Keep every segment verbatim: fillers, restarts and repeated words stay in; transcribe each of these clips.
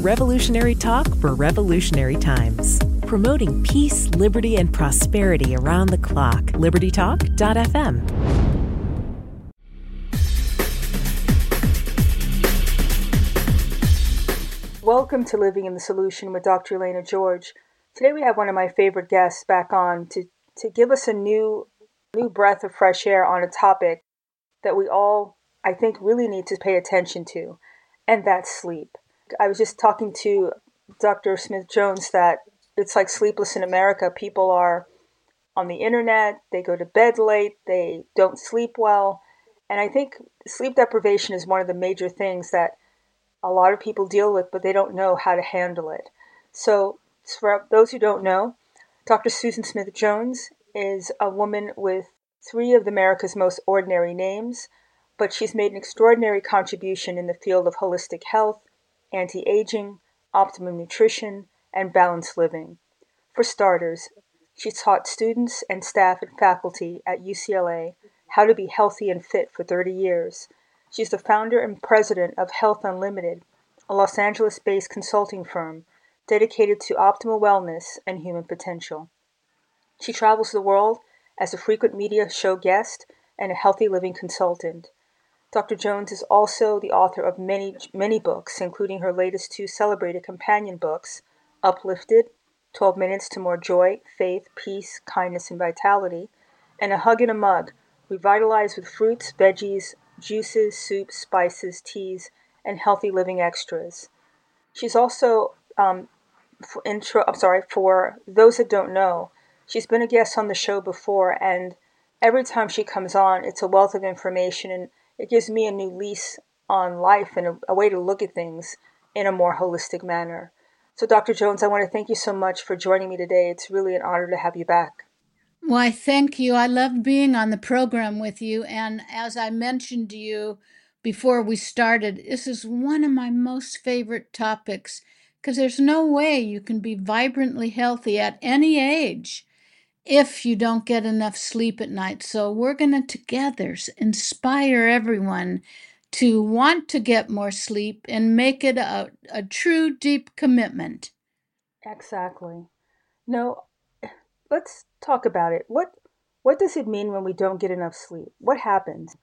revolutionary talk for revolutionary times. Promoting peace, liberty, and prosperity around the clock. liberty talk dot f m. Welcome to Living in the Solution with Doctor Elena George. Today we have one of my favorite guests back on to, to give us a new, new breath of fresh air on a topic that we all, I think, really need to pay attention to, and that's sleep. I was just talking to Doctor Smith-Jones that it's like sleepless in America. People are on the internet, they go to bed late, they don't sleep well, and I think sleep deprivation is one of the major things that a lot of people deal with, but they don't know how to handle it. So for those who don't know, Doctor Susan Smith-Jones is a woman with three of America's most ordinary names, but she's made an extraordinary contribution in the field of holistic health, anti-aging, optimum nutrition, and balanced living. For starters, she's taught students and staff and faculty at U C L A how to be healthy and fit for thirty years. She's the founder and president of Health Unlimited, a Los Angeles-based consulting firm dedicated to optimal wellness and human potential. She travels the world as a frequent media show guest and a healthy living consultant. Doctor Jones is also the author of many, many books, including her latest two celebrated companion books, Uplifted, twelve Minutes to More Joy, Faith, Peace, Kindness, and Vitality, and A Hug in a Mug, revitalized with fruits, veggies, juices, soups, spices, teas, and healthy living extras. She's also, um, for intro, I'm sorry, for those that don't know, she's been a guest on the show before, and every time she comes on, it's a wealth of information, and it gives me a new lease on life and a, a way to look at things in a more holistic manner. So, Doctor Jones, I want to thank you so much for joining me today. It's really an honor to have you back. Why, thank you. I love being on the program with you. And as I mentioned to you before we started, this is one of my most favorite topics because there's no way you can be vibrantly healthy at any age if you don't get enough sleep at night. So we're going to together inspire everyone to want to get more sleep and make it a, a true deep commitment. Exactly. No, let's talk about it. What what does it mean when we don't get enough sleep? What happens?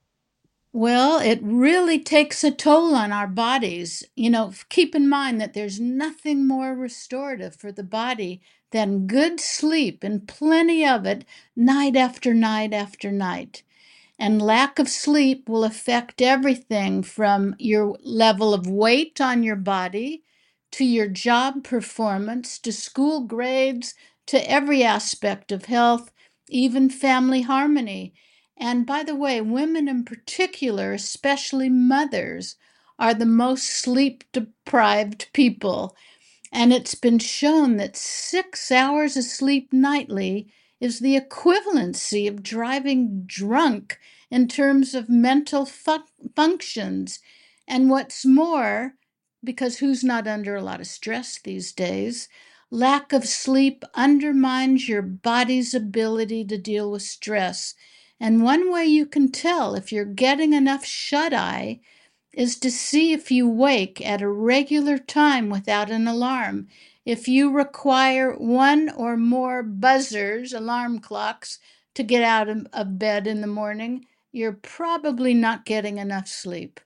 Well, it really takes a toll on our bodies. You know, keep in mind that there's nothing more restorative for the body than good sleep and plenty of it night after night after night. And lack of sleep will affect everything from your level of weight on your body to your job performance to school grades to every aspect of health, even family harmony. And by the way, women in particular, especially mothers, are the most sleep deprived people. And it's been shown that six hours of sleep nightly is the equivalency of driving drunk in terms of mental fu- functions. And what's more, because who's not under a lot of stress these days, lack of sleep undermines your body's ability to deal with stress. And one way you can tell if you're getting enough shut-eye is to see if you wake at a regular time without an alarm. If you require one or more buzzers, alarm clocks, to get out of, of bed in the morning, you're probably not getting enough sleep.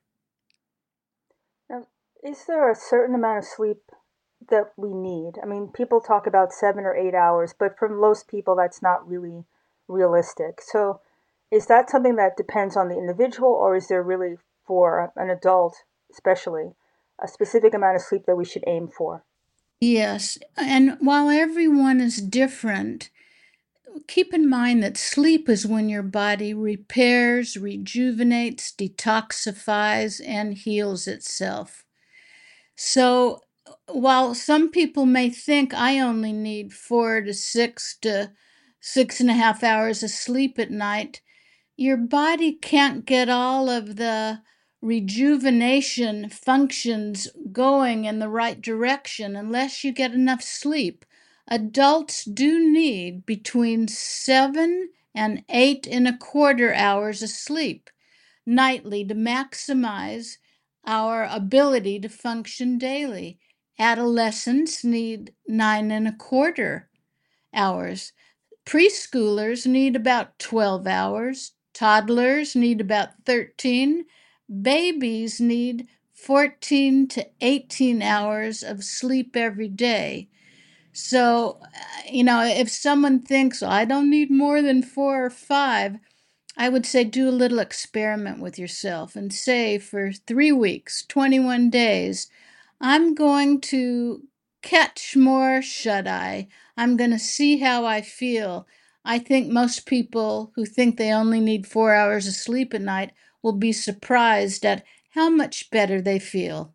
Now, is there a certain amount of sleep that we need? I mean, people talk about seven or eight hours, but for most people, that's not really realistic. So, is that something that depends on the individual, or is there really, for an adult especially, a specific amount of sleep that we should aim for? Yes, and while everyone is different, keep in mind that sleep is when your body repairs, rejuvenates, detoxifies, and heals itself. So while some people may think I only need four to six to six and a half hours of sleep at night, your body can't get all of the rejuvenation functions going in the right direction unless you get enough sleep. Adults do need between seven and eight and a quarter hours of sleep nightly to maximize our ability to function daily. Adolescents need nine and a quarter hours. Preschoolers need about twelve hours. Toddlers need about thirteen. Babies need fourteen to eighteen hours of sleep every day. So, uh, you know, if someone thinks, "Oh, I don't need more than four or five," I would say do a little experiment with yourself and say for three weeks, twenty-one days, I'm going to catch more shut eye. I'm going to see how I feel. I think most people who think they only need four hours of sleep at night will be surprised at how much better they feel.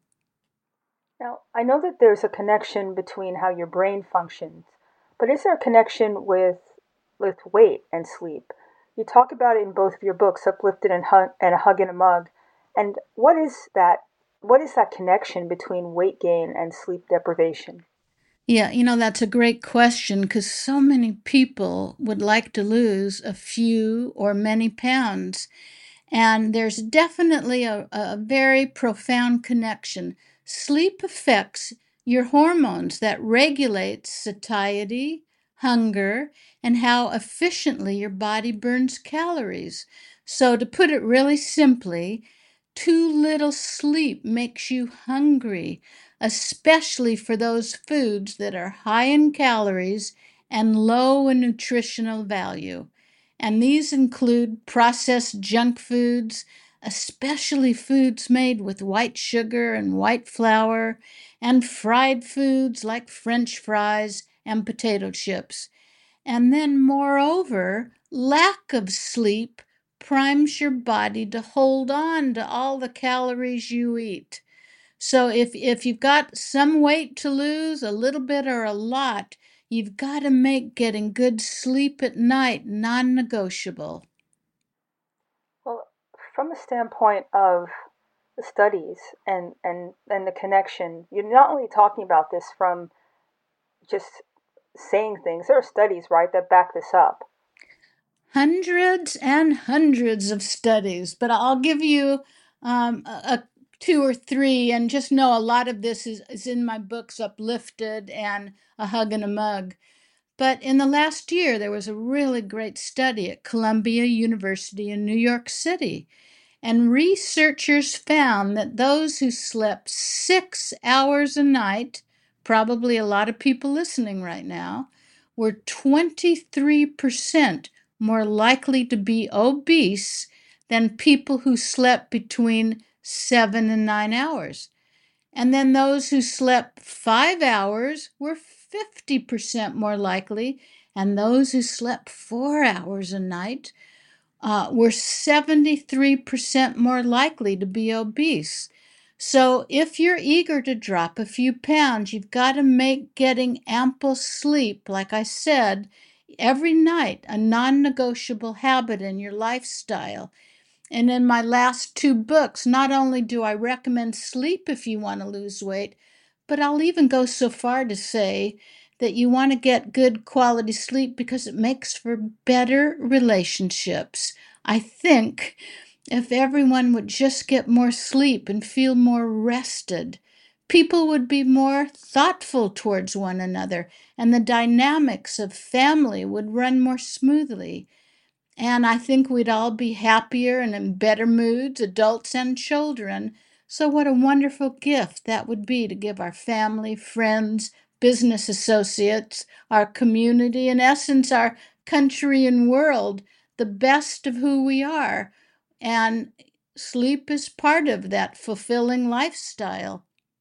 Now, I know that there's a connection between how your brain functions, but is there a connection with with weight and sleep? You talk about it in both of your books, Uplifted and, Hug, and A Hug in a Mug. And what is that? What is that connection between weight gain and sleep deprivation? Yeah, you know, that's a great question because so many people would like to lose a few or many pounds. And there's definitely a, a very profound connection. Sleep affects your hormones that regulate satiety, hunger, and how efficiently your body burns calories. So, to put it really simply, too little sleep makes you hungry, especially for those foods that are high in calories and low in nutritional value. And these include processed junk foods, especially foods made with white sugar and white flour, and fried foods like French fries and potato chips. And then, moreover, lack of sleep primes your body to hold on to all the calories you eat. So if if you've got some weight to lose, a little bit or a lot, you've got to make getting good sleep at night non-negotiable. Well, from the standpoint of the studies and, and, and the connection, you're not only talking about this from just saying things, there are studies, right, that back this up. Hundreds and hundreds of studies, but I'll give you um, a, a two or three, and just know a lot of this is, is in my books, Uplifted and A Hug and a Mug. But in the last year, there was a really great study at Columbia University in New York City. And researchers found that those who slept six hours a night, probably a lot of people listening right now, were twenty-three percent more likely to be obese than people who slept between seven and nine hours. And then those who slept five hours were fifty percent more likely, and those who slept four hours a night uh, were seventy-three percent more likely to be obese. So if you're eager to drop a few pounds, you've got to make getting ample sleep, like I said, every night a non-negotiable habit in your lifestyle. And in my last two books, not only do I recommend sleep if you want to lose weight, but I'll even go so far to say that you want to get good quality sleep because it makes for better relationships. I think if everyone would just get more sleep and feel more rested, people would be more thoughtful towards one another, and the dynamics of family would run more smoothly. And I think we'd all be happier and in better moods, adults and children. So, what a wonderful gift that would be to give our family, friends, business associates, our community, in essence, our country and world, the best of who we are. And sleep is part of that fulfilling lifestyle.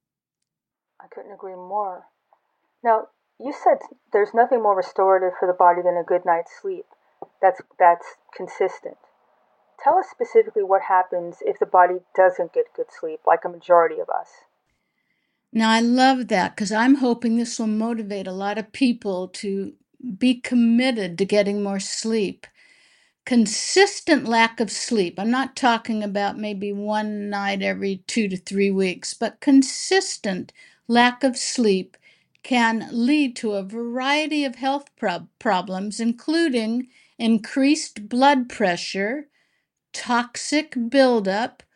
I couldn't agree more. Now, you said there's nothing more restorative for the body than a good night's sleep. That's that's consistent. Tell us specifically what happens if the body doesn't get good sleep, like a majority of us. Now, I love that because I'm hoping this will motivate a lot of people to be committed to getting more sleep. Consistent lack of sleep, I'm not talking about maybe one night every two to three weeks, but consistent lack of sleep can lead to a variety of health prob- problems, including increased blood pressure, toxic buildup,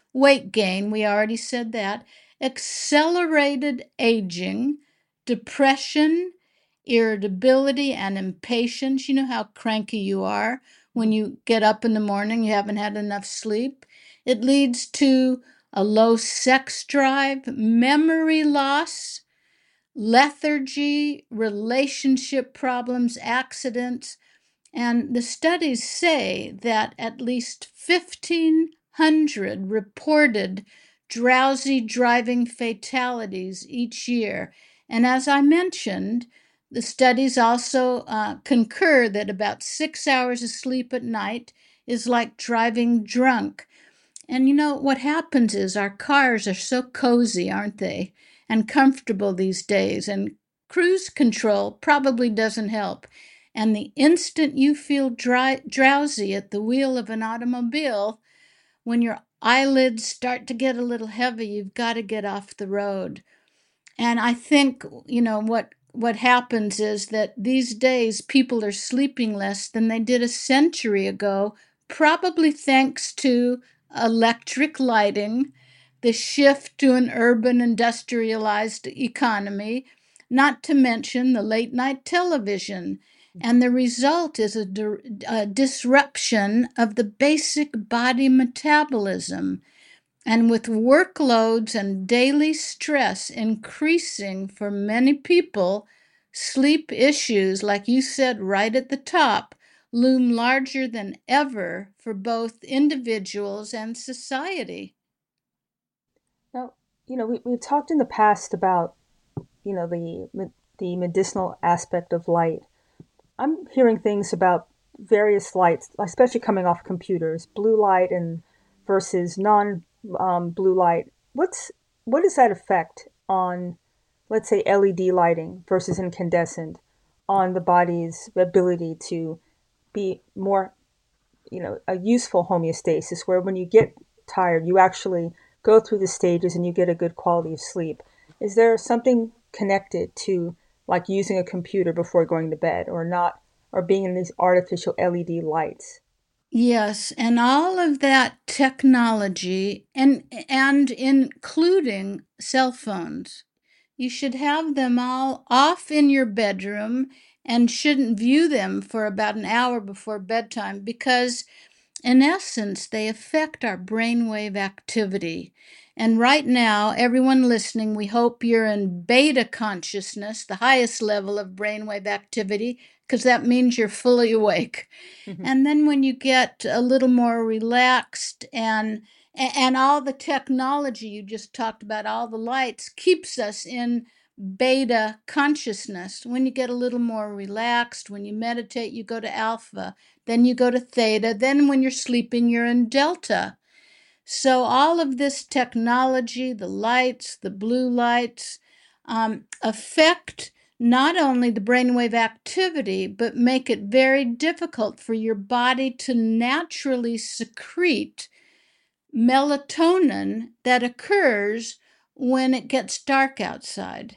weight gain, we already said that, accelerated aging, depression, irritability, and impatience. You know how cranky you are when you get up in the morning, you haven't had enough sleep. It leads to a low sex drive, memory loss, lethargy, relationship problems, accidents. And the studies say that at least fifteen hundred reported drowsy driving fatalities each year. And as I mentioned, the studies also uh, concur that about six hours of sleep at night is like driving drunk. And you know, what happens is our cars are so cozy, aren't they? And comfortable these days. And cruise control probably doesn't help. And the instant you feel dry, drowsy at the wheel of an automobile, when your eyelids start to get a little heavy, you've got to get off the road. And I think, you know, what what happens is that these days people are sleeping less than they did a century ago, probably thanks to electric lighting, the shift to an urban industrialized economy, not to mention the late night television. And the result is a, a disruption of the basic body metabolism. And with workloads and daily stress increasing for many people, sleep issues, like you said right at the top, loom larger than ever for both individuals and society. Now, you know, we, we've talked in the past about, you know, the the medicinal aspect of light. I'm hearing things about various lights, especially coming off computers, blue light and versus non um, blue light. What's what does that affect on, let's say, L E D lighting versus incandescent on the body's ability to be more, you know, a useful homeostasis where when you get tired, you actually go through the stages and you get a good quality of sleep. Is there something connected to like using a computer before going to bed or not, or being in these artificial L E D lights? Yes, and all of that technology and and including cell phones. You should have them all off in your bedroom and shouldn't view them for about an hour before bedtime because in essence, they affect our brainwave activity. And right now, everyone listening, we hope you're in beta consciousness, the highest level of brainwave activity, because that means you're fully awake. Mm-hmm. And then when you get a little more relaxed and and all the technology you just talked about, all the lights, keeps us in beta consciousness. When you get a little more relaxed, when you meditate, you go to alpha, then you go to theta, then when you're sleeping, you're in delta. So all of this technology, the lights, the blue lights, um, affect not only the brainwave activity, but make it very difficult for your body to naturally secrete melatonin that occurs when it gets dark outside.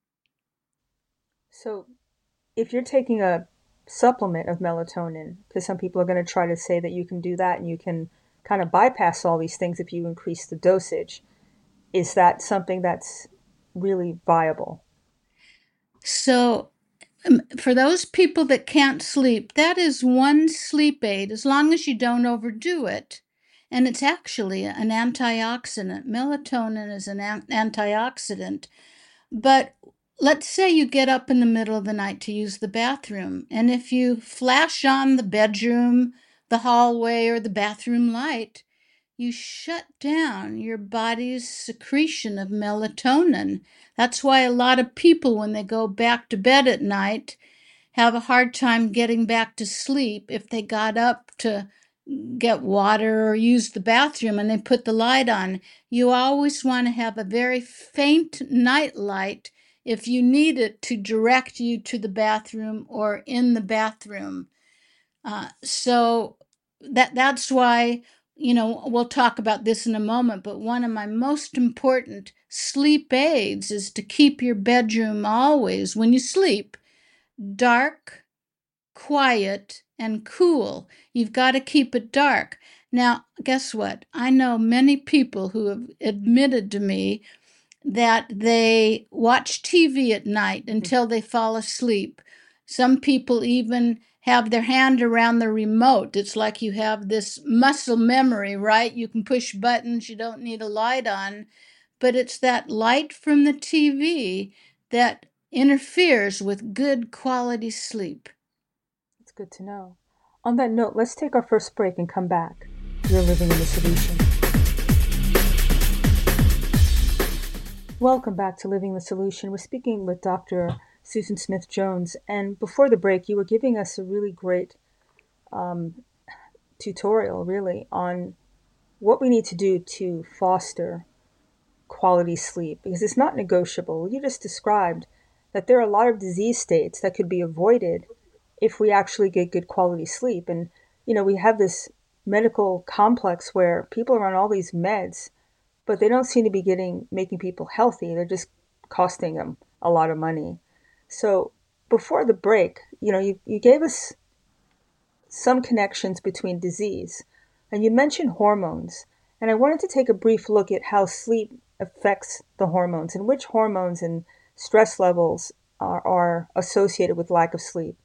So if you're taking a supplement of melatonin, because some people are going to try to say that you can do that and you can kind of bypass all these things if you increase the dosage, is that something that's really viable? So um, for those people that can't sleep, that is one sleep aid, as long as you don't overdo it. And it's actually an antioxidant. Melatonin is an antioxidant. But let's say you get up in the middle of the night to use the bathroom, and if you flash on the bedroom, the hallway, or the bathroom light, you shut down your body's secretion of melatonin. That's why a lot of people, when they go back to bed at night, have a hard time getting back to sleep if they got up to get water or use the bathroom and they put the light on. You always want to have a very faint night light if you need it to direct you to the bathroom or in the bathroom. Uh, so that that's why, you know, we'll talk about this in a moment, but one of my most important sleep aids is to keep your bedroom always, when you sleep, dark, quiet, and cool. You've got to keep it dark. Now, guess what? I know many people who have admitted to me that they watch T V at night until they fall asleep. Some people even have their hand around the remote. It's like you have this muscle memory, right? You can push buttons, you don't need a light on, but it's that light from the T V that interferes with good quality sleep. It's good to know. On that note, let's take our first break and come back. You're living in the solution. Welcome back to Living the Solution. We're speaking with Doctor Susan Smith Jones. And before the break, you were giving us a really great um, tutorial, really, on what we need to do to foster quality sleep, because it's not negotiable. You just described that there are a lot of disease states that could be avoided if we actually get good quality sleep. And, you know, we have this medical complex where people are on all these meds, but they don't seem to be getting making people healthy. They're just costing them a lot of money. So before the break, you know, you, you gave us some connections between disease, and you mentioned hormones. And I wanted to take a brief look at how sleep affects the hormones and which hormones and stress levels are, are associated with lack of sleep.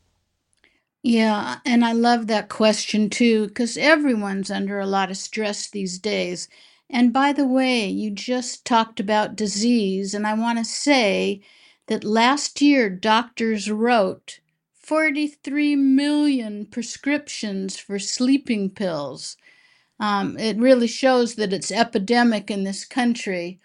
Yeah, and I love that question too, because everyone's under a lot of stress these days. And by the way, you just talked about disease, and I want to say that last year doctors wrote forty-three million prescriptions for sleeping pills. Um, it really shows that it's epidemic in this country.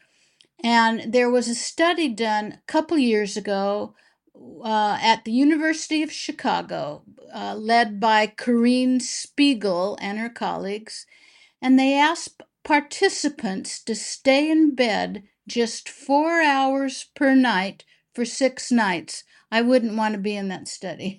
And there was a study done a couple years ago uh, at the University of Chicago, uh, led by Corrine Spiegel and her colleagues, and they asked participants to stay in bed just four hours per night for six nights. I wouldn't want to be in that study.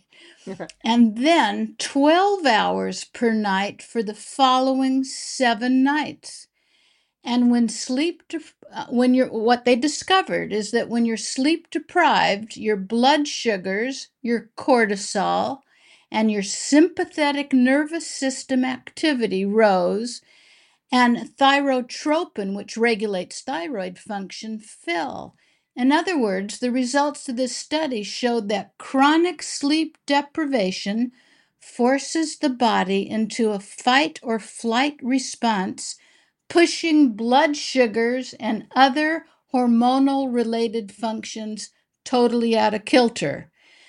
And then twelve hours per night for the following seven nights. And when sleep, uh, when you're, what they discovered is that when you're sleep deprived, your blood sugars, your cortisol, and your sympathetic nervous system activity rose, and thyrotropin, which regulates thyroid function, fell. In other words, the results of this study showed that chronic sleep deprivation forces the body into a fight or flight response, pushing blood sugars and other hormonal related functions totally out of kilter.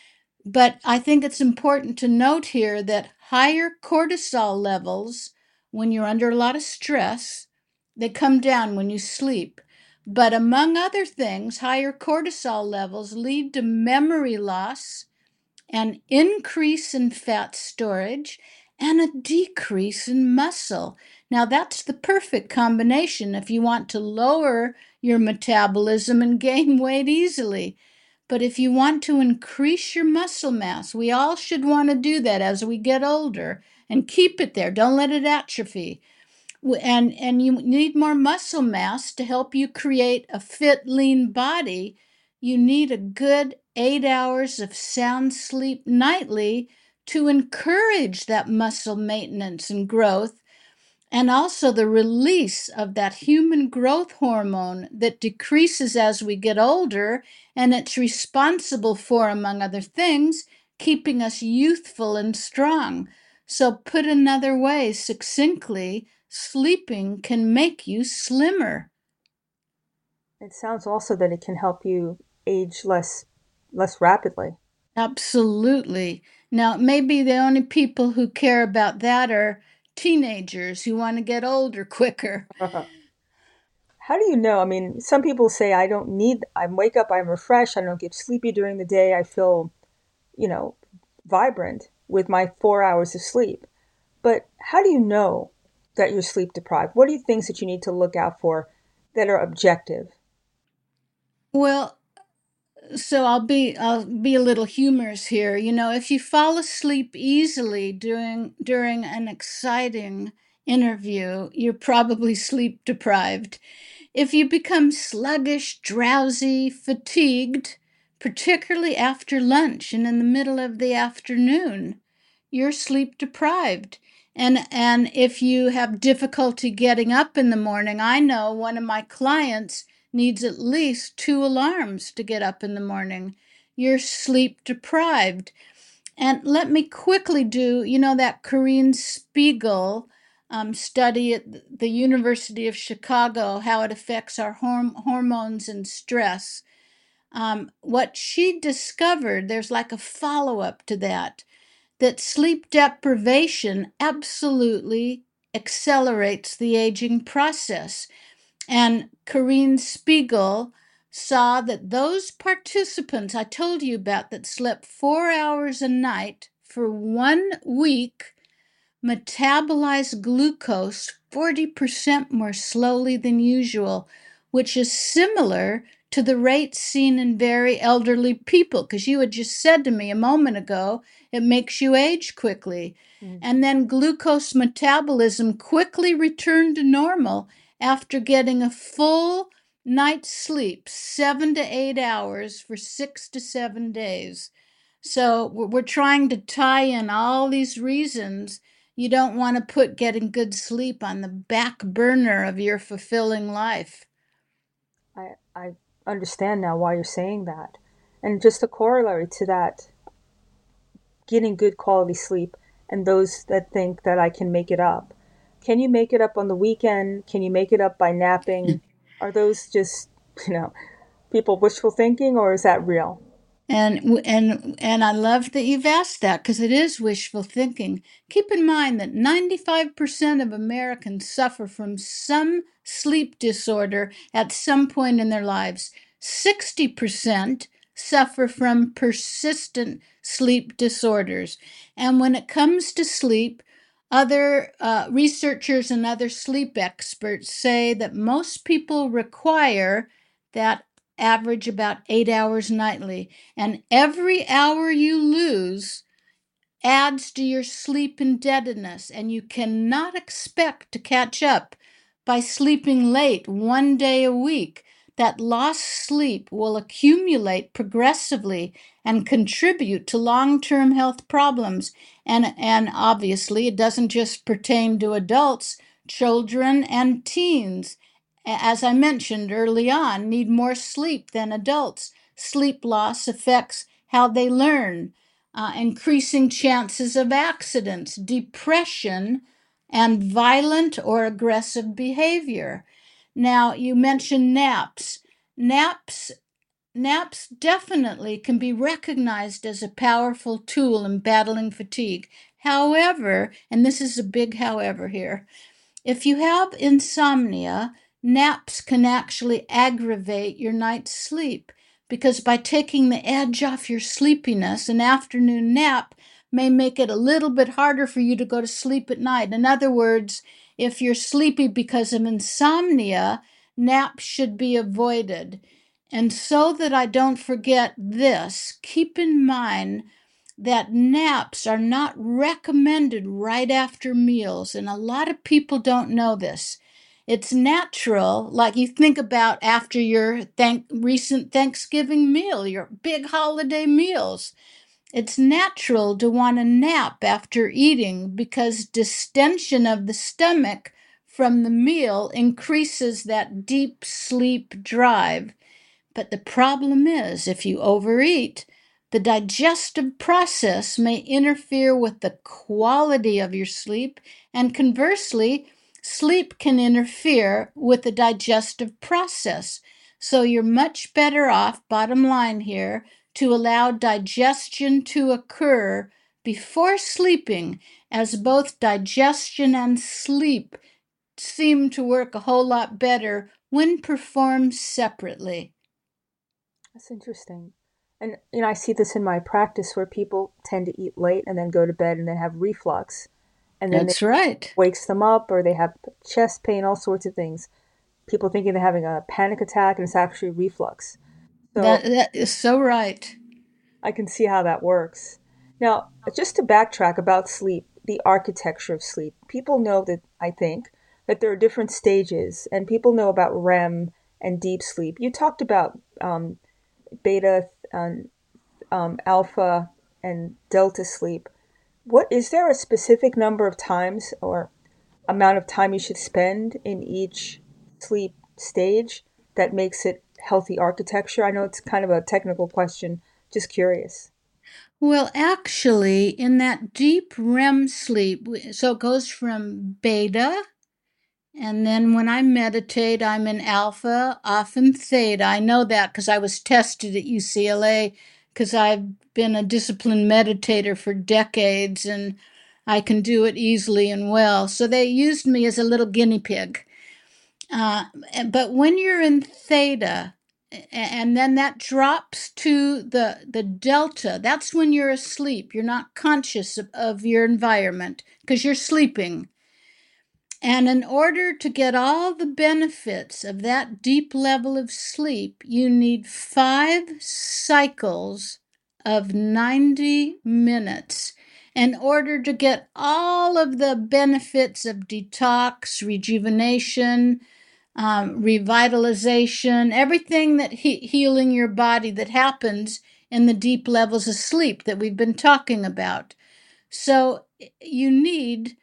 But I think it's important to note here that higher cortisol levels, when you're under a lot of stress, they come down when you sleep. But among other things, higher cortisol levels lead to memory loss, an increase in fat storage, and a decrease in muscle. Now, that's the perfect combination if you want to lower your metabolism and gain weight easily. But if you want to increase your muscle mass, we all should want to do that as we get older and keep it there. Don't let it atrophy. And, and you need more muscle mass to help you create a fit, lean body. You need a good eight hours of sound sleep nightly to encourage that muscle maintenance and growth, and also the release of that human growth hormone that decreases as we get older, and it's responsible for, among other things, keeping us youthful and strong. So put another way, succinctly, sleeping can make you slimmer. It sounds also that it can help you age less less rapidly. Absolutely. Now, maybe the only people who care about that are teenagers who want to get older quicker. How do you know? I mean, some people say I don't need, I wake up, I'm refreshed, I don't get sleepy during the day, I feel, you know, vibrant with my four hours of sleep. But how do you know that you're sleep deprived? What are the things that you need to look out for that are objective? Well, so I'll be I'll be a little humorous here. You know, if you fall asleep easily during during an exciting interview, you're probably sleep deprived. If you become sluggish, drowsy, fatigued, particularly after lunch and in the middle of the afternoon, you're sleep deprived. And and if you have difficulty getting up in the morning, I know one of my clients needs at least two alarms to get up in the morning. You're sleep deprived. And let me quickly do, you know, that Corinne Spiegel um, study at the University of Chicago, how it affects our horm- hormones and stress. Um, what she discovered, there's like a follow up to that, that sleep deprivation absolutely accelerates the aging process. And Corinne Spiegel saw that those participants I told you about that slept four hours a night for one week metabolize glucose forty percent more slowly than usual, which is similar to the rate seen in very elderly people. Because you had just said to me a moment ago, it makes you age quickly. Mm. And then glucose metabolism quickly returned to normal after getting a full night's sleep, seven to eight hours for six to seven days. So we're trying to tie in all these reasons. You don't want to put getting good sleep on the back burner of your fulfilling life. I, I understand now why you're saying that. And just a corollary to that, getting good quality sleep and those that think that I can make it up. Can you make it up on the weekend? Can you make it up by napping? Are those just, you know, people wishful thinking, or is that real? And and and I love that you've asked that, because it is wishful thinking. Keep in mind that ninety-five percent of Americans suffer from some sleep disorder at some point in their lives. sixty percent suffer from persistent sleep disorders. And when it comes to sleep, other uh, researchers and other sleep experts say that most people require that average about eight hours nightly. And every hour you lose adds to your sleep indebtedness, and you cannot expect to catch up by sleeping late one day a week. That lost sleep will accumulate progressively and contribute to long-term health problems. And, and obviously, it doesn't just pertain to adults, children and teens, as I mentioned early on, need more sleep than adults. Sleep loss affects how they learn, uh, increasing chances of accidents, depression, and violent or aggressive behavior. Now, you mentioned naps. Naps Naps definitely can be recognized as a powerful tool in battling fatigue. However, and this is a big however here, if you have insomnia, naps can actually aggravate your night's sleep, because by taking the edge off your sleepiness, an afternoon nap may make it a little bit harder for you to go to sleep at night. In other words, if you're sleepy because of insomnia, naps should be avoided. And so that I don't forget this, keep in mind that naps are not recommended right after meals, and a lot of people don't know this. It's natural, like you think about after your thank- recent Thanksgiving meal, your big holiday meals. It's natural to want to nap after eating, because distension of the stomach from the meal increases that deep sleep drive. But the problem is, if you overeat, the digestive process may interfere with the quality of your sleep, and conversely, sleep can interfere with the digestive process. So you're much better off, bottom line here, to allow digestion to occur before sleeping, as both digestion and sleep seem to work a whole lot better when performed separately. That's interesting. And you know, I see this in my practice where people tend to eat late and then go to bed and then have reflux. And then That's it right. wakes them up, or they have chest pain, all sorts of things. People thinking they're having a panic attack, and it's actually reflux. So That that is so right. I can see how that works. Now, just to backtrack about sleep, the architecture of sleep. People know that, I think, that there are different stages, and people know about R E M and deep sleep. You talked about um, beta and um, alpha and delta sleep. What is there a specific number of times or amount of time you should spend in each sleep stage that makes it healthy architecture? I know it's kind of a technical question, just curious. Well, actually, in that deep R E M sleep, so it goes from beta, and then when I meditate, I'm in alpha, often theta. I know that because I was tested at U C L A because I've been a disciplined meditator for decades and I can do it easily and well. So they used me as a little guinea pig. Uh, but when you're in theta, and then that drops to the the delta, that's when you're asleep. You're not conscious of, of your environment because you're sleeping. And in order to get all the benefits of that deep level of sleep, you need five cycles of ninety minutes in order to get all of the benefits of detox, rejuvenation, um, revitalization, everything that he- healing your body that happens in the deep levels of sleep that we've been talking about. So you need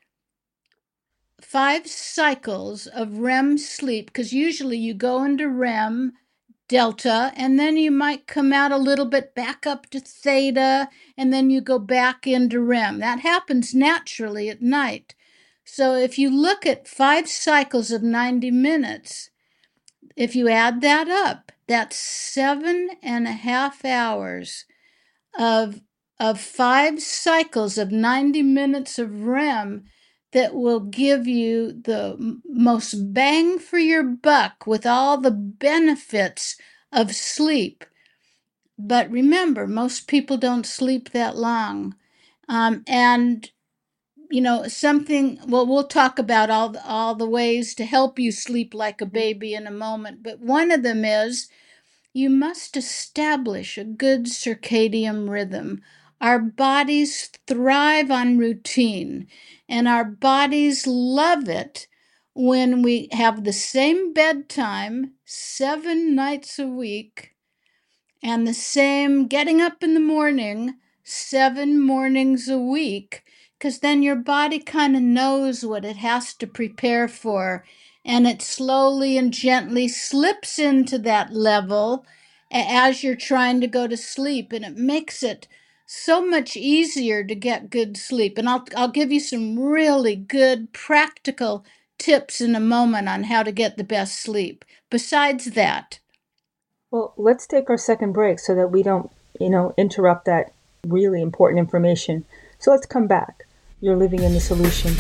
five cycles of R E M sleep because usually you go into R E M delta and then you might come out a little bit back up to theta and then you go back into R E M. That happens naturally at night. So if you look at five cycles of ninety minutes, if you add that up, that's seven and a half hours of of five cycles of ninety minutes of R E M that will give you the most bang for your buck with all the benefits of sleep. But remember, most people don't sleep that long. Um, and you know something, well, we'll talk about all the, all the ways to help you sleep like a baby in a moment, but one of them is you must establish a good circadian rhythm. Our bodies thrive on routine, and our bodies love it when we have the same bedtime seven nights a week and the same getting up in the morning seven mornings a week, because then your body kind of knows what it has to prepare for, and it slowly and gently slips into that level as you're trying to go to sleep, and it makes it so much easier to get good sleep. And I'll, I'll give you some really good practical tips in a moment on how to get the best sleep. Besides that, Well, let's take our second break so that we don't, you know, interrupt that really important information. So let's come back. You're living in the solution.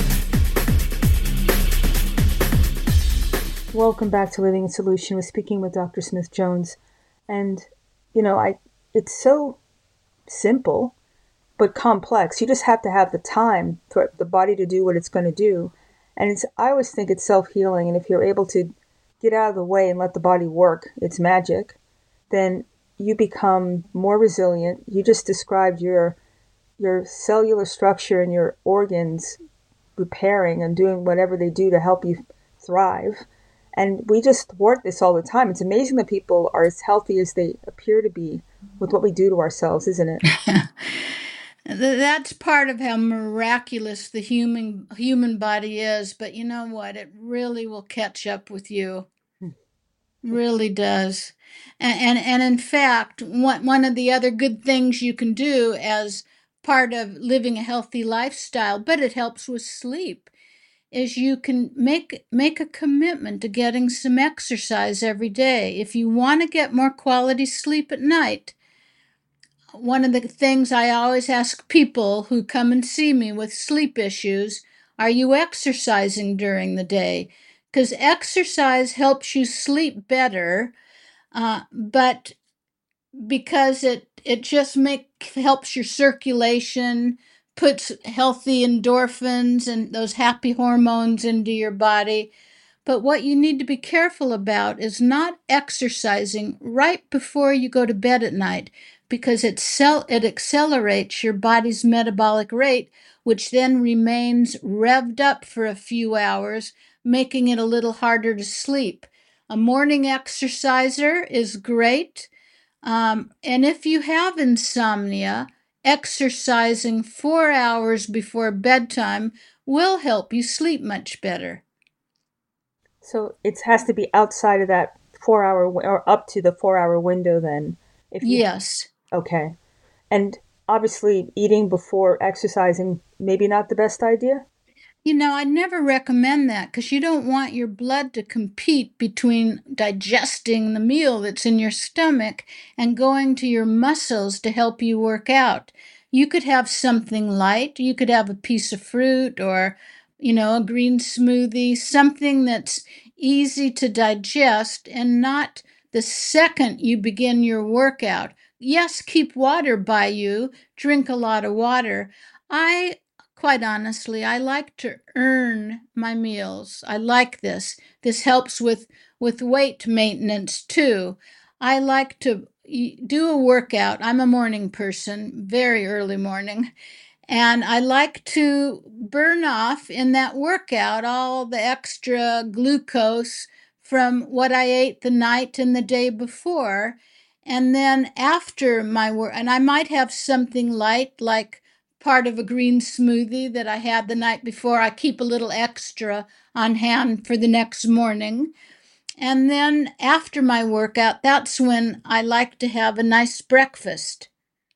Welcome back to Living in Solution. We're speaking with Doctor Smith Jones. And, you know, I it's so simple, but complex. You just have to have the time for the body to do what it's going to do. And it's I always think it's self-healing. And if you're able to get out of the way and let the body work its magic, then you become more resilient. You just described your your cellular structure and your organs repairing and doing whatever they do to help you thrive. And we just thwart this all the time. It's amazing that people are as healthy as they appear to be with what we do to ourselves, isn't it? That's part of how miraculous the human human body is. But you know what? It really will catch up with you. Really does. And, and and in fact, one one of the other good things you can do as part of living a healthy lifestyle, but it helps with sleep, is you can make make a commitment to getting some exercise every day. If you want to get more quality sleep at night, one of the things I always ask people who come and see me with sleep issues, are you exercising during the day? Because exercise helps you sleep better, uh, but because it it just make helps your circulation, puts healthy endorphins and those happy hormones into your body. But what you need to be careful about is not exercising right before you go to bed at night, because it cell it accelerates your body's metabolic rate, which then remains revved up for a few hours, making it a little harder to sleep. A morning exerciser is great. Um, and if you have insomnia, exercising four hours before bedtime will help you sleep much better. So it has to be outside of that four hour wi- or up to the four hour window then. If you Yes. Okay. And obviously eating before exercising maybe not the best idea? You know, I never recommend that because you don't want your blood to compete between digesting the meal that's in your stomach and going to your muscles to help you work out. You could have something light. You could have a piece of fruit or, you know, a green smoothie, something that's easy to digest and not the second you begin your workout. Yes, keep water by you, drink a lot of water. I Quite honestly, I like to earn my meals. I like this. This helps with with weight maintenance too. I like to e- do a workout. I'm a morning person, very early morning, and I like to burn off in that workout all the extra glucose from what I ate the night and the day before. And then after my work, and I might have something light like part of a green smoothie that I had the night before. I keep a little extra on hand for the next morning. And then after my workout, that's when I like to have a nice breakfast.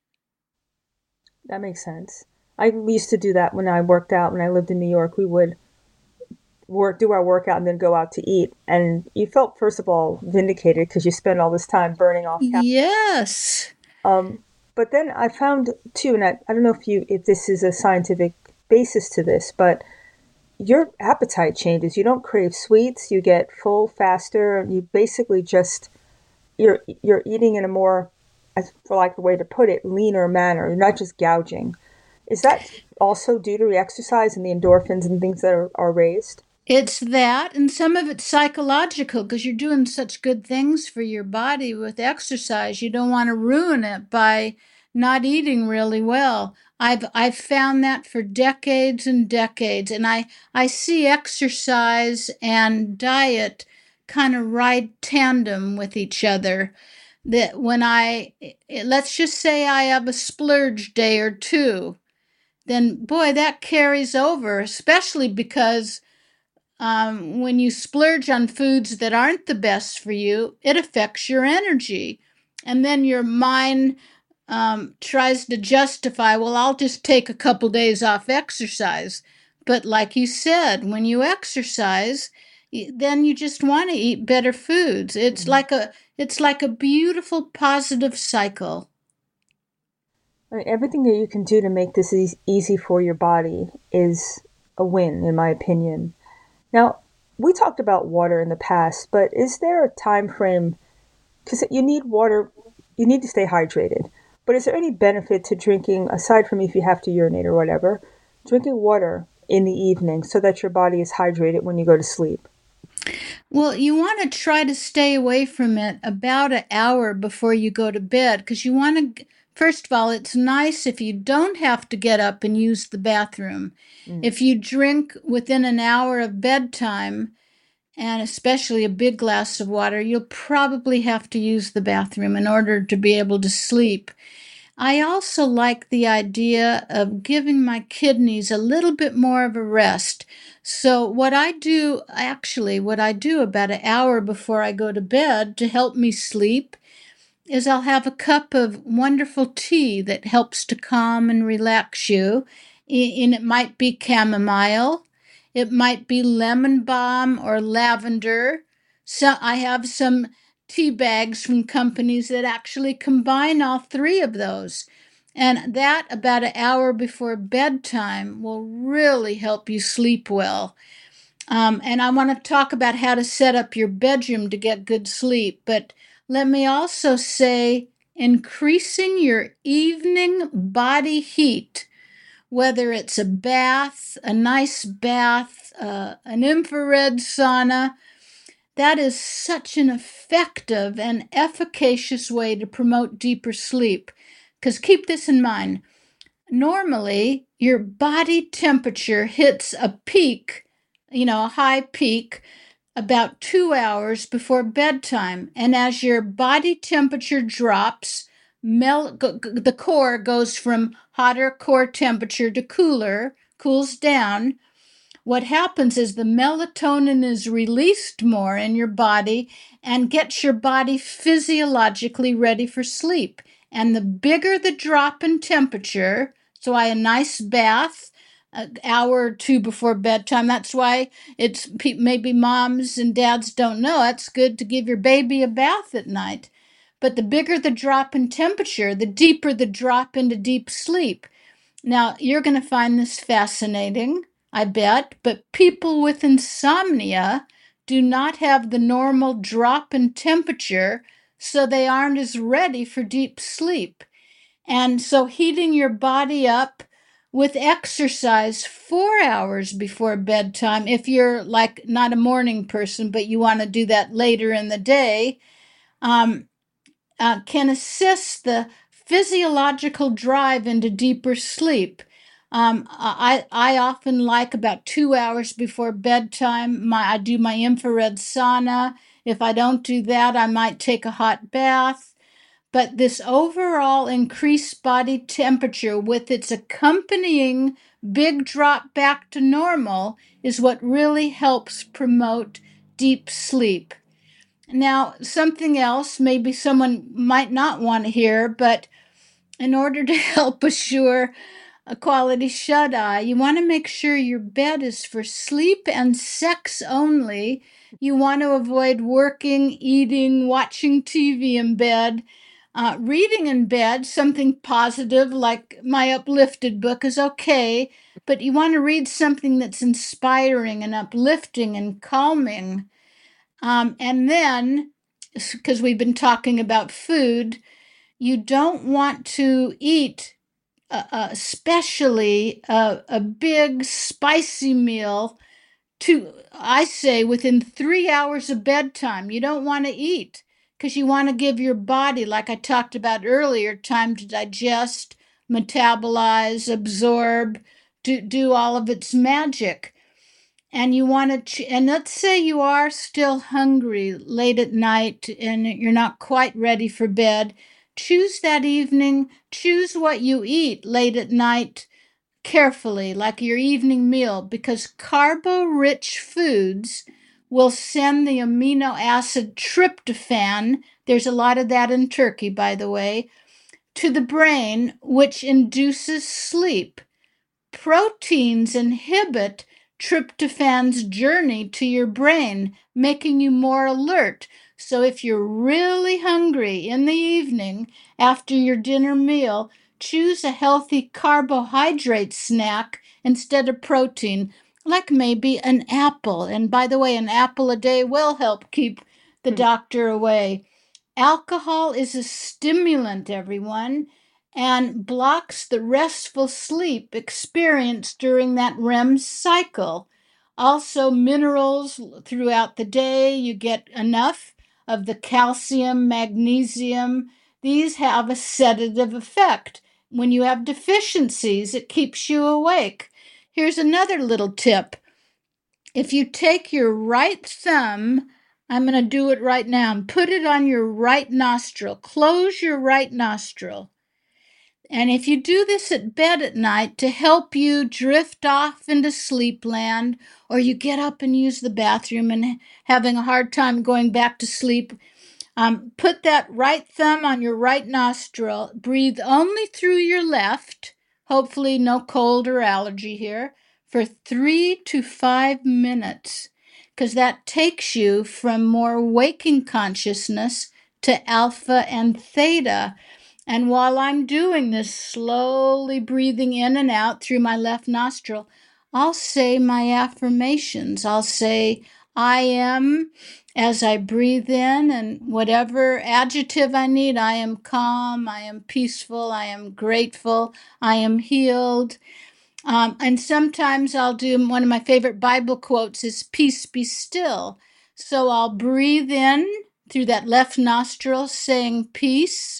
That makes sense. I used to do that when I worked out when I lived in New York. We would work do our workout and then go out to eat. And you felt first of all vindicated because you spent all this time burning off calories. Yes. Um, but then I found too, and I, I don't know if you if this is a scientific basis to this, but your appetite changes. You don't crave sweets. You get full faster. You basically just you're you're eating in a more, as for like the way to put it, leaner manner. You're not just gouging. Is that also due to the exercise and the endorphins and things that are, are raised? It's that, and some of it's psychological because you're doing such good things for your body with exercise. You don't want to ruin it by not eating really well. I've I've found that for decades and decades, and I I see exercise and diet kind of ride tandem with each other. That when I let's just say I have a splurge day or two, then boy, that carries over, especially because um, when you splurge on foods that aren't the best for you, it affects your energy. And then your mind um, tries to justify, well, I'll just take a couple days off exercise. But like you said, when you exercise, then you just want to eat better foods. It's Mhm. like a it's like a beautiful positive cycle. I mean, everything that you can do to make this eas easy for your body is a win, in my opinion. Now, we talked about water in the past, but is there a time frame? Because you need water, you need to stay hydrated. But is there any benefit to drinking, aside from if you have to urinate or whatever, drinking water in the evening so that your body is hydrated when you go to sleep? Well, you want to try to stay away from it about an hour before you go to bed because you want to, first of all, it's nice if you don't have to get up and use the bathroom. Mm. If you drink within an hour of bedtime, and especially a big glass of water, you'll probably have to use the bathroom in order to be able to sleep. I also like the idea of giving my kidneys a little bit more of a rest. So, what I do, actually, what I do about an hour before I go to bed to help me sleep is I'll have a cup of wonderful tea that helps to calm and relax you. And it might be chamomile, it might be lemon balm or lavender. So I have some tea bags from companies that actually combine all three of those. And that about an hour before bedtime will really help you sleep well. Um, and I want to talk about how to set up your bedroom to get good sleep. But let me also say increasing your evening body heat, whether it's a bath, a nice bath, uh, an infrared sauna, that is such an effective and efficacious way to promote deeper sleep. Because keep this in mind, normally your body temperature hits a peak, you know, a high peak about two hours before bedtime. And as your body temperature drops, mel- go, go- the core goes from hotter core temperature to cooler, cools down. What happens is the melatonin is released more in your body and gets your body physiologically ready for sleep. And the bigger the drop in temperature, so I a nice bath an hour or two before bedtime. That's why it's maybe moms and dads don't know it's good to give your baby a bath at night. But the bigger the drop in temperature, the deeper the drop into deep sleep. Now, you're going to find this fascinating, I bet, but people with insomnia do not have the normal drop in temperature, so they aren't as ready for deep sleep. And so, heating your body up with exercise four hours before bedtime, if you're like not a morning person, but you want to do that later in the day, um, uh, can assist the physiological drive into deeper sleep. Um, I, I often like about two hours before bedtime, my, I do my infrared sauna. If I don't do that, I might take a hot bath. But this overall increased body temperature with its accompanying big drop back to normal is what really helps promote deep sleep. Now, something else maybe someone might not want to hear, but in order to help assure a quality shut eye, you want to make sure your bed is for sleep and sex only. You want to avoid working, eating, watching T V in bed. Uh, reading in bed, something positive like my uplifted book is okay, but you want to read something that's inspiring and uplifting and calming. Um, and then, because we've been talking about food, you don't want to eat, uh, uh, especially a, a big spicy meal, to, I say, within three hours of bedtime. You don't want to eat because you want to give your body, like I talked about earlier, time to digest, metabolize, absorb, do, do all of its magic. And you want to, ch- and let's say you are still hungry late at night and you're not quite ready for bed. Choose that evening, choose what you eat late at night carefully, like your evening meal, because carbo rich foods will send the amino acid tryptophan. There's a lot of that in turkey, by the way, to the brain, which induces sleep. Proteins inhibit tryptophan's journey to your brain, making you more alert. So if you're really hungry in the evening after your dinner meal, choose a healthy carbohydrate snack instead of protein, like maybe an apple. And by the way, an apple a day will help keep the doctor away. Alcohol is a stimulant, everyone, and blocks the restful sleep experienced during that R E M cycle. Also, minerals throughout the day, you get enough of the calcium, magnesium. These have a sedative effect. When you have deficiencies, it keeps you awake. Here's another little tip. If you take your right thumb, I'm going to do it right now, and put it on your right nostril. Close your right nostril. And if you do this at bed at night to help you drift off into sleep land, or you get up and use the bathroom and having a hard time going back to sleep, um, put that right thumb on your right nostril. Breathe only through your left. Hopefully no cold or allergy here. For three to five minutes, because that takes you from more waking consciousness to alpha and theta. And while I'm doing this, slowly breathing in and out through my left nostril, I'll say my affirmations. I'll say, I am, as I breathe in, and whatever adjective I need, I am calm, I am peaceful, I am grateful, I am healed. Um, and sometimes I'll do, one of my favorite Bible quotes is, peace be still. So I'll breathe in through that left nostril saying peace,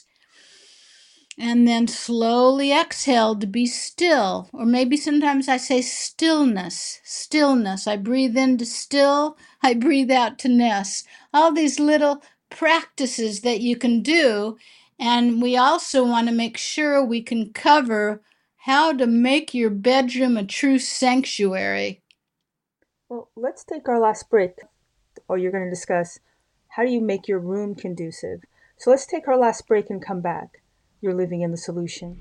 and then slowly exhale to be still. Or maybe sometimes I say stillness, stillness. I breathe in to still, I breathe out to ness. All these little practices that you can do. And we also want to make sure we can cover how to make your bedroom a true sanctuary. Well, let's take our last break, or you're going to discuss how do you make your room conducive. So let's take our last break and come back. You're living in the solution.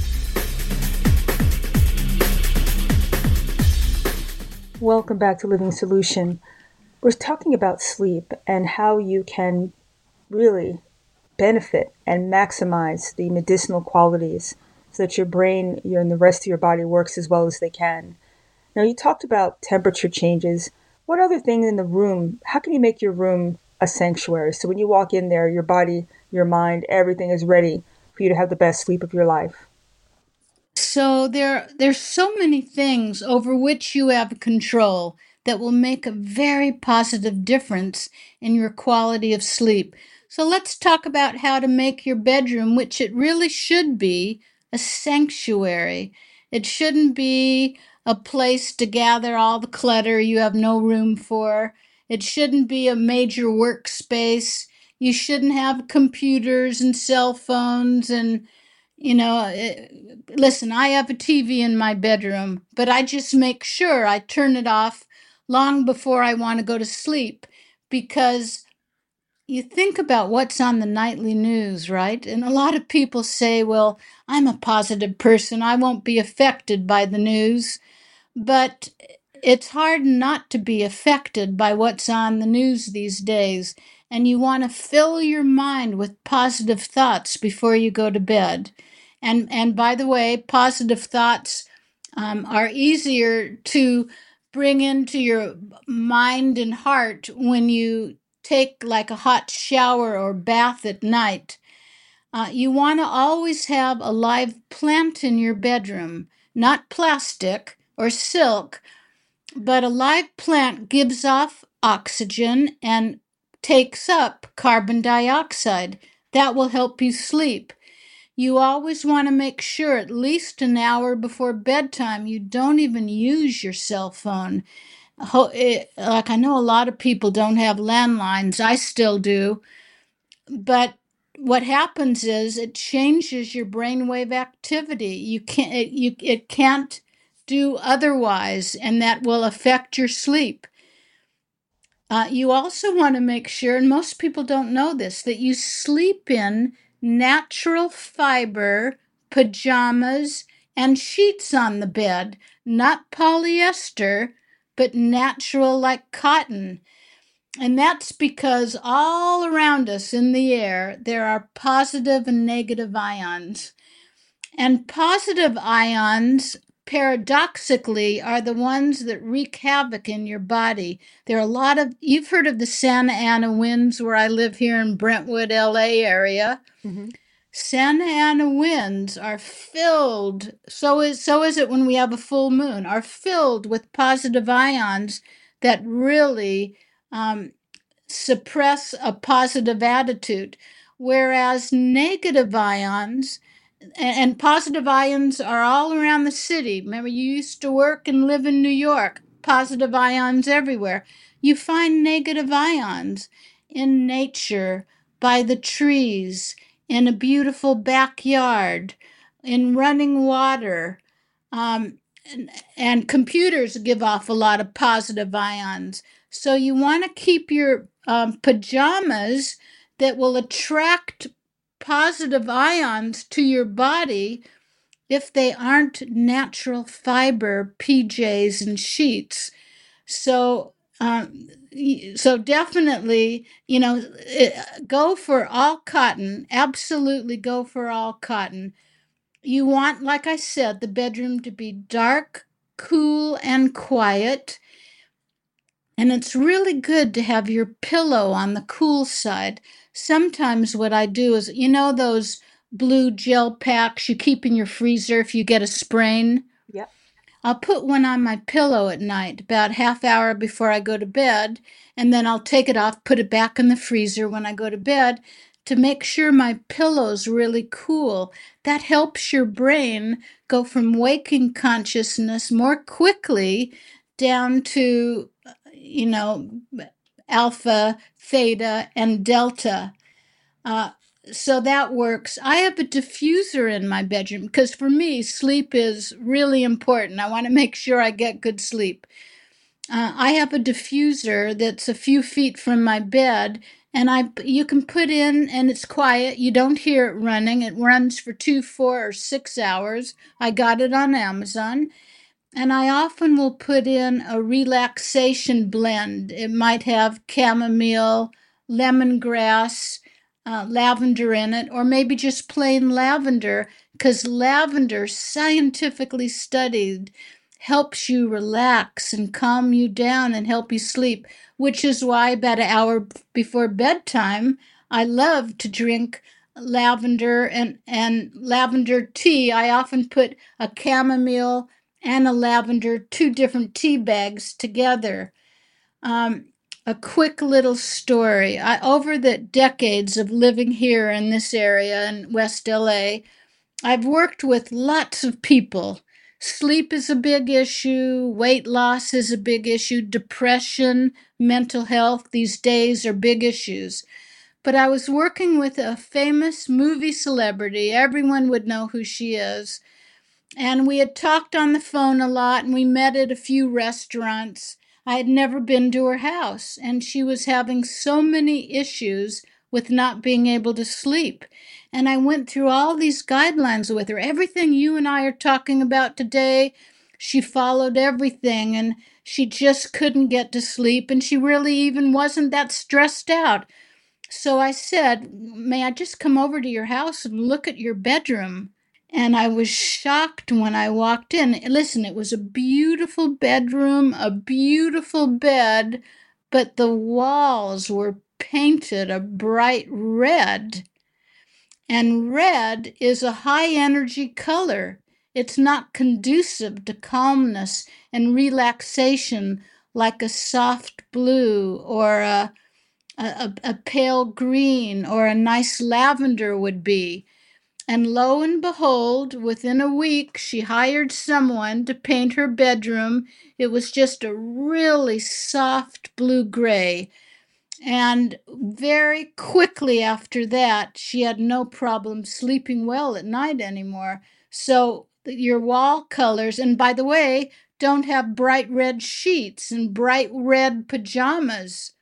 Welcome back to Living Solution. We're talking about sleep and how you can really benefit and maximize the medicinal qualities so that your brain and the rest of your body works as well as they can. Now, you talked about temperature changes. What other things in the room, how can you make your room a sanctuary? So when you walk in there, your body, your mind, everything is ready for you to have the best sleep of your life. So there, there's so many things over which you have control that will make a very positive difference in your quality of sleep. So let's talk about how to make your bedroom, which it really should be, a sanctuary. It shouldn't be a place to gather all the clutter you have no room for. It shouldn't be a major workspace. You shouldn't have computers and cell phones and you know, it, listen, I have a T V in my bedroom, but I just make sure I turn it off long before I want to go to sleep because you think about what's on the nightly news, right? And a lot of people say, well, I'm a positive person. I won't be affected by the news. But it's hard not to be affected by what's on the news these days. And you want to fill your mind with positive thoughts before you go to bed. And, and by the way, positive thoughts um, are easier to bring into your mind and heart when you take like a hot shower or bath at night. Uh, you want to always have a live plant in your bedroom, not plastic or silk, but a live plant gives off oxygen and takes up carbon dioxide. That will help you sleep. You always want to make sure at least an hour before bedtime you don't even use your cell phone. Like I know a lot of people don't have landlines. I still do. But what happens is it changes your brainwave activity. You can't it, you it can't do otherwise, and that will affect your sleep. Uh, you also want to make sure, and most people don't know this, that you sleep in natural fiber pajamas and sheets on the bed, not polyester, but natural like cotton. And that's because all around us in the air, there are positive and negative ions. And positive ions, paradoxically, are the ones that wreak havoc in your body. There are a lot of, you've heard of the Santa Ana winds where I live here in Brentwood, L A area. Mm-hmm. Santa Ana winds are filled, so is, so is it when we have a full moon, are filled with positive ions that really um, suppress a positive attitude, whereas negative ions and positive ions are all around the city. Remember, you used to work and live in New York, positive ions everywhere. You find negative ions in nature, by the trees, in a beautiful backyard, in running water. Um, and, and computers give off a lot of positive ions. So you want to keep your um, pajamas that will attract positive ions to your body if they aren't natural fiber P Js and sheets. So, um, so definitely, you know, go for all cotton. Absolutely go for all cotton. You want, like I said, the bedroom to be dark, cool, and quiet. And it's really good to have your pillow on the cool side. Sometimes what I do is, you know, those blue gel packs you keep in your freezer if you get a sprain? Yep. I'll put one on my pillow at night, about half hour before I go to bed, and then I'll take it off, put it back in the freezer when I go to bed to make sure my pillow's really cool. That helps your brain go from waking consciousness more quickly down to, you know, alpha, theta, and delta. Uh, so that works. I have a diffuser in my bedroom because for me, sleep is really important. I want to make sure I get good sleep. Uh, I have a diffuser that's a few feet from my bed, and I you can put in, and it's quiet. You don't hear it running. It runs for two, four, or six hours. I got it on Amazon. And I often will put in a relaxation blend. It might have chamomile, lemongrass, uh, lavender in it, or maybe just plain lavender, because lavender, scientifically studied, helps you relax and calm you down and help you sleep, which is why about an hour before bedtime, I love to drink lavender and, and lavender tea. I often put a chamomile and a lavender, two different tea bags together. Um, a quick little story. I, over the decades of living here in this area in West L A, I've worked with lots of people. Sleep is a big issue, weight loss is a big issue, depression, mental health these days are big issues. But I was working with a famous movie celebrity. Everyone would know who she is. And we had talked on the phone a lot, and we met at a few restaurants. I had never been to her house, and she was having so many issues with not being able to sleep. And I went through all these guidelines with her. Everything you and I are talking about today, she followed everything, and she just couldn't get to sleep, and she really even wasn't that stressed out. So I said, may I just come over to your house and look at your bedroom? And I was shocked when I walked in. Listen, it was a beautiful bedroom, a beautiful bed, but the walls were painted a bright red. And red is a high energy color. It's not conducive to calmness and relaxation like a soft blue or a, a, a pale green or a nice lavender would be. And lo and behold, within a week, she hired someone to paint her bedroom. It was just a really soft blue gray. And very quickly after that, she had no problem sleeping well at night anymore. So your wall colors, and by the way, don't have bright red sheets and bright red pajamas.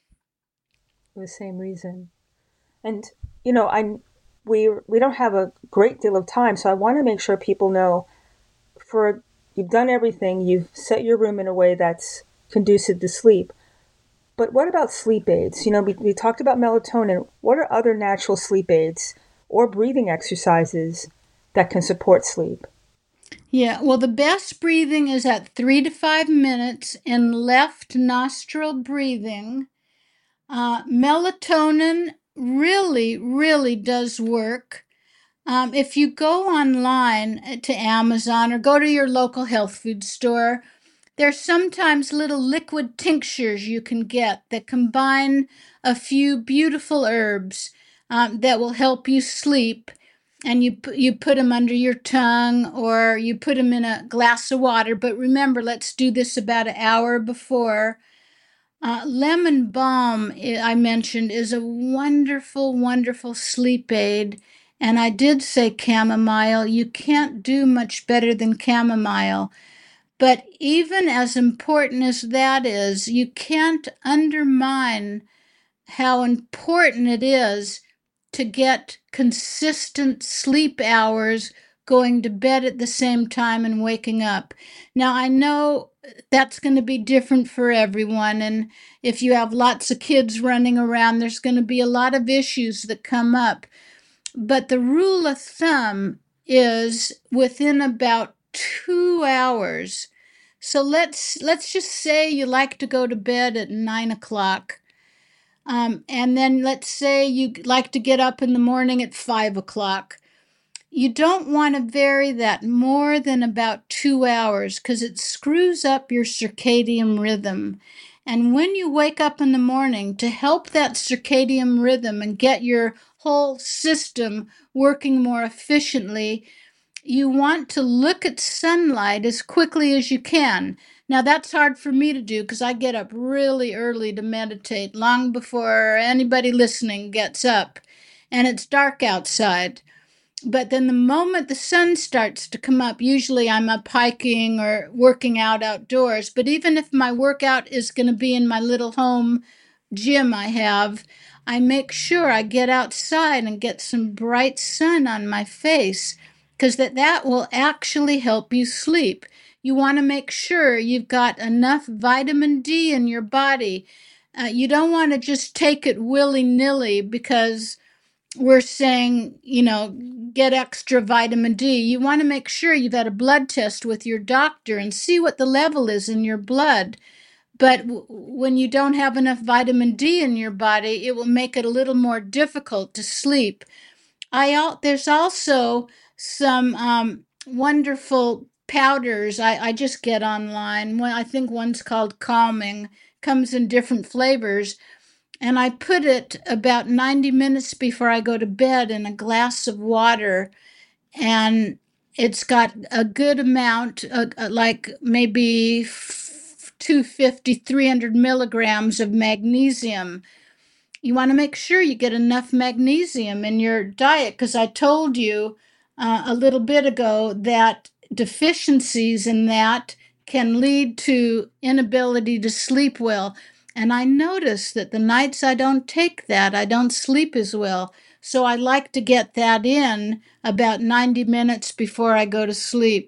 For the same reason. And, you know, I we we don't have a great deal of time, so I want to make sure people know for you've done everything, you've set your room in a way that's conducive to sleep. But what about sleep aids? You know, we, we talked about melatonin. What are other natural sleep aids or breathing exercises that can support sleep? Yeah, well, the best breathing is at three to five minutes in left nostril breathing. Uh, melatonin really, really does work. Um, if you go online to Amazon or go to your local health food store, there's sometimes little liquid tinctures you can get that combine a few beautiful herbs um, that will help you sleep. And you you put them under your tongue or you put them in a glass of water. But remember, let's do this about an hour before. Uh, lemon balm, I mentioned, is a wonderful, wonderful sleep aid. And I did say chamomile. You can't do much better than chamomile. But even as important as that is, you can't undermine how important it is to get consistent sleep hours, going to bed at the same time and waking up. Now, I know that's going to be different for everyone. And if you have lots of kids running around, there's going to be a lot of issues that come up. But the rule of thumb is within about two hours. So let's let's just say you like to go to bed at nine o'clock. Um, and then let's say you like to get up in the morning at five o'clock. You don't want to vary that more than about two hours because it screws up your circadian rhythm. And when you wake up in the morning, to help that circadian rhythm and get your whole system working more efficiently, you want to look at sunlight as quickly as you can. Now, that's hard for me to do because I get up really early to meditate, long before anybody listening gets up. and it's dark outside. But then the moment the sun starts to come up, usually I'm up hiking or working out outdoors. But even if my workout is going to be in my little home gym I have, I make sure I get outside and get some bright sun on my face, because that, that will actually help you sleep. You want to make sure you've got enough vitamin D in your body. Uh, you don't want to just take it willy-nilly because we're saying, you know, get extra vitamin D. You want to make sure you've had a blood test with your doctor and see what the level is in your blood. But w- when you don't have enough vitamin D in your body, it will make it a little more difficult to sleep. I al- there's also some um, wonderful powders I, I just get online. One, I think one's called Calming, comes in different flavors. And I put it about ninety minutes before I go to bed in a glass of water. And it's got a good amount, uh, uh, like maybe two hundred fifty, three hundred milligrams of magnesium. You want to make sure you get enough magnesium in your diet, because I told you uh, a little bit ago that deficiencies in that can lead to inability to sleep well. And I notice that the nights I don't take that, I don't sleep as well. So I like to get that in about ninety minutes before I go to sleep.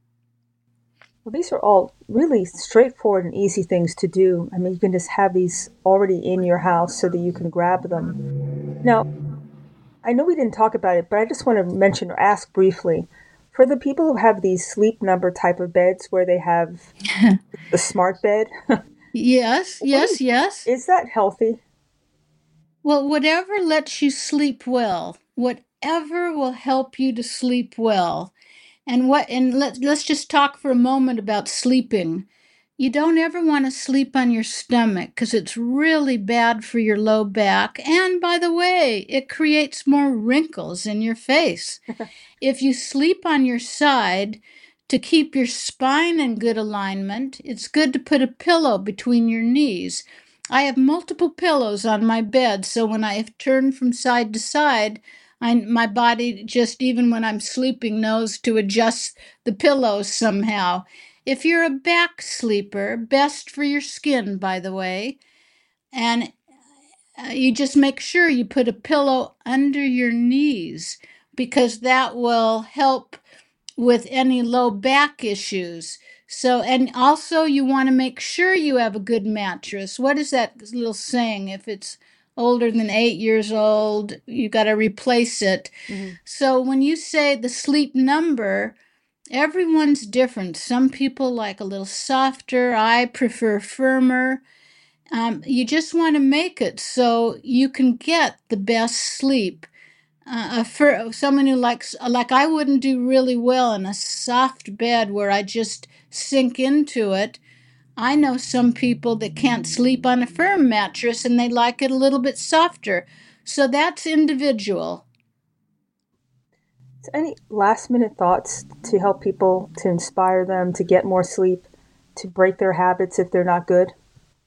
Well, these are all really straightforward and easy things to do. I mean, you can just have these already in your house so that you can grab them. Now, I know we didn't talk about it, but I just want to mention or ask briefly for the people who have these sleep number type of beds where they have the smart bed. Yes, yes, is, yes. Is that healthy? Well, whatever lets you sleep well, whatever will help you to sleep well. And what and let, let's just talk for a moment about sleeping. You don't ever want to sleep on your stomach because it's really bad for your low back. And by the way, it creates more wrinkles in your face. If you sleep on your side, to keep your spine in good alignment, it's good to put a pillow between your knees. I have multiple pillows on my bed, so when I have turned from side to side, I, my body, just even when I'm sleeping, knows to adjust the pillows somehow. If you're a back sleeper, best for your skin, by the way, and uh, you just make sure you put a pillow under your knees, because that will help with any low back issues. So, and also you want to make sure you have a good mattress. What is that little saying? If it's older than eight years old, you got to replace it. Mm-hmm. So when you say the sleep number, everyone's different. Some people like a little softer. I prefer firmer. Um, you just want to make it so you can get the best sleep. Uh, for someone who likes, like I wouldn't do really well in a soft bed where I just sink into it. I know some people that can't sleep on a firm mattress and they like it a little bit softer. So that's individual. So any last minute thoughts to help people, to inspire them to get more sleep, to break their habits if they're not good?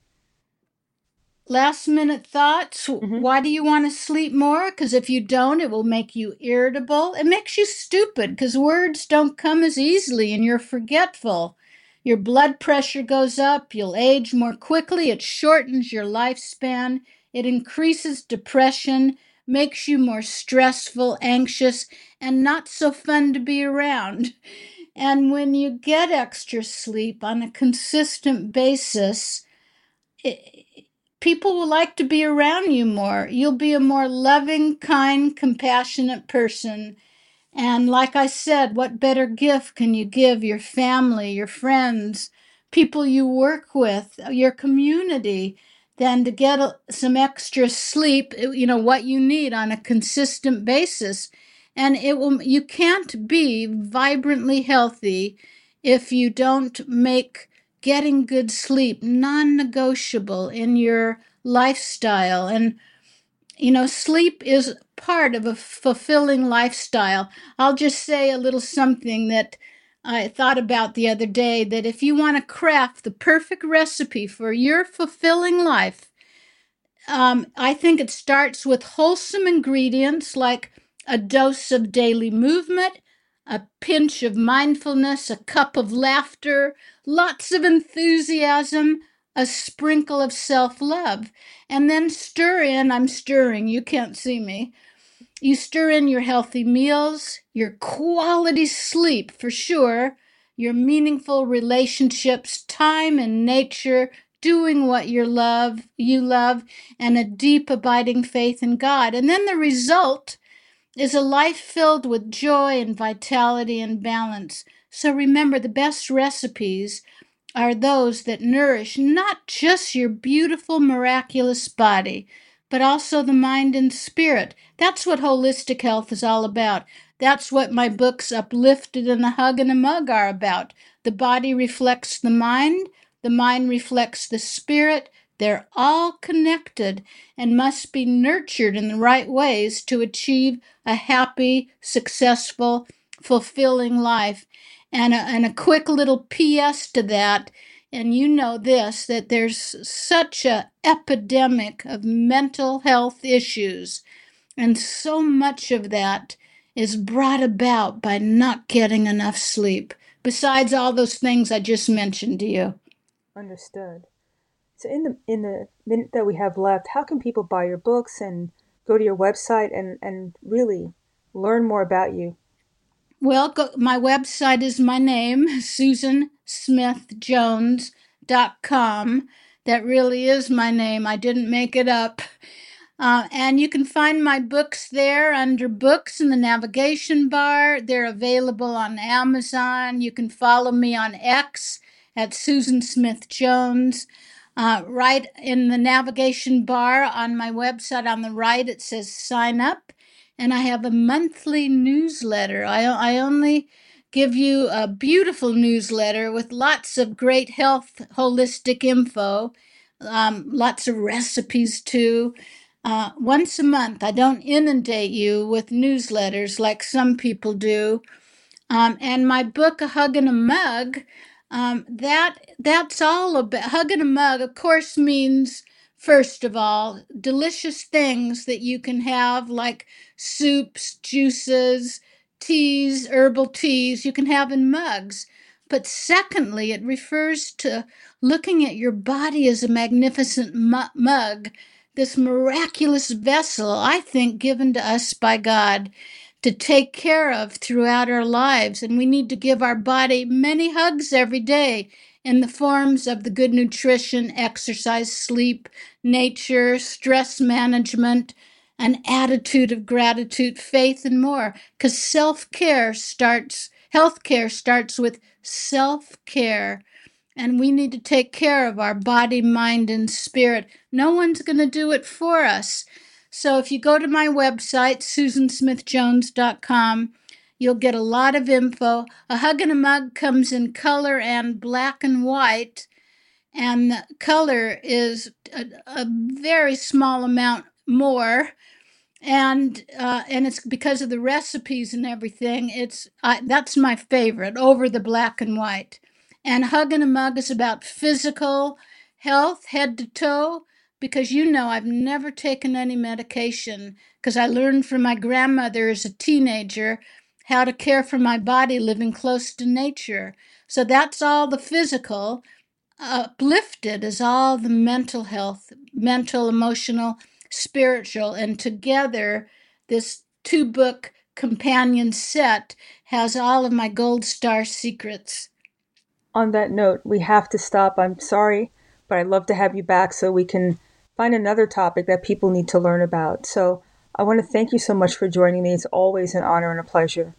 Last minute thoughts. Mm-hmm. Why do you want to sleep more? Because if you don't, it will make you irritable. It makes you stupid because words don't come as easily and you're forgetful. Your blood pressure goes up. You'll age more quickly. It shortens your lifespan. It increases depression, makes you more stressful, anxious, and not so fun to be around. And when you get extra sleep on a consistent basis, it, people will like to be around you more. You'll be a more loving, kind, compassionate person. And like I said, what better gift can you give your family, your friends, people you work with, your community, than to get a, some extra sleep, you know, what you need on a consistent basis. And it will, you can't be vibrantly healthy if you don't make getting good sleep non-negotiable in your lifestyle. And you know, sleep is part of a fulfilling lifestyle. I'll just say a little something that I thought about the other day, that if you want to craft the perfect recipe for your fulfilling life, um, I think it starts with wholesome ingredients like a dose of daily movement, a pinch of mindfulness, a cup of laughter, lots of enthusiasm, a sprinkle of self-love, and then stir in, I'm stirring, you can't see me, you stir in your healthy meals, your quality sleep for sure, your meaningful relationships, time in nature, doing what you love, you love, and a deep abiding faith in God. And then the result is a life filled with joy and vitality and balance. So remember, the best recipes are those that nourish not just your beautiful, miraculous body, but also the mind and spirit. That's what holistic health is all about. That's what my books, Uplifted and a Hug and a Mug, are about. The body reflects the mind, the mind reflects the spirit. They're all connected and must be nurtured in the right ways to achieve a happy, successful, fulfilling life. And a, and a quick little P S to that, and you know this, that there's such a epidemic of mental health issues, and so much of that is brought about by not getting enough sleep, besides all those things I just mentioned to you. Understood. So in the in the minute that we have left, how can people buy your books and go to your website and, and really learn more about you? Well, go, my website is my name, Susan Smith Jones dot com. That really is my name. I didn't make it up. Uh, and you can find my books there under books in the navigation bar. They're available on Amazon. You can follow me on X at Susan Smith Jones. Uh, right in the navigation bar on my website on the right, it says sign up. And I have a monthly newsletter. I, I only give you a beautiful newsletter with lots of great health, holistic info, um, lots of recipes too. Uh, once a month, I don't inundate you with newsletters like some people do. Um, and my book, A Hug and a Mug, um, that that's all about. Hug and a Mug, of course, means, first of all, delicious things that you can have like soups, juices, teas, herbal teas, you can have in mugs. But secondly, it refers to looking at your body as a magnificent mu- mug, this miraculous vessel, I think, given to us by God to take care of throughout our lives. And we need to give our body many hugs every day in the forms of the good nutrition, exercise, sleep, nature, stress management, an attitude of gratitude, faith, and more. Because self-care starts, healthcare starts with self-care. And we need to take care of our body, mind, and spirit. No one's going to do it for us. So if you go to my website, Susan Smith Jones dot com, you'll get a lot of info. A Hug and a Mug comes in color and black and white. And the color is a, a very small amount more. And uh, and it's because of the recipes and everything. It's uh, that's my favorite over the black and white. And Hug and a Mug is about physical health, head to toe, because you know I've never taken any medication because I learned from my grandmother as a teenager how to care for my body living close to nature. So that's all the physical. Uplifted is all the mental health, mental, emotional, spiritual, and together this two-book companion set has all of my gold star secrets. On that note, we have to stop. I'm sorry, but I'd love to have you back so we can find another topic that people need to learn about. So I want to thank you so much for joining me. It's always an honor and a pleasure.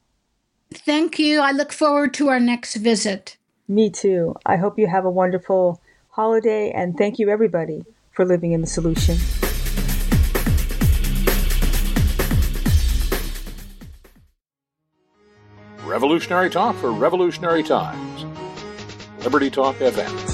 Thank you. I look forward to our next visit. Me too. I hope you have a wonderful holiday, and thank you everybody for living in the solution. Revolutionary Talk for Revolutionary Times. Liberty Talk F M.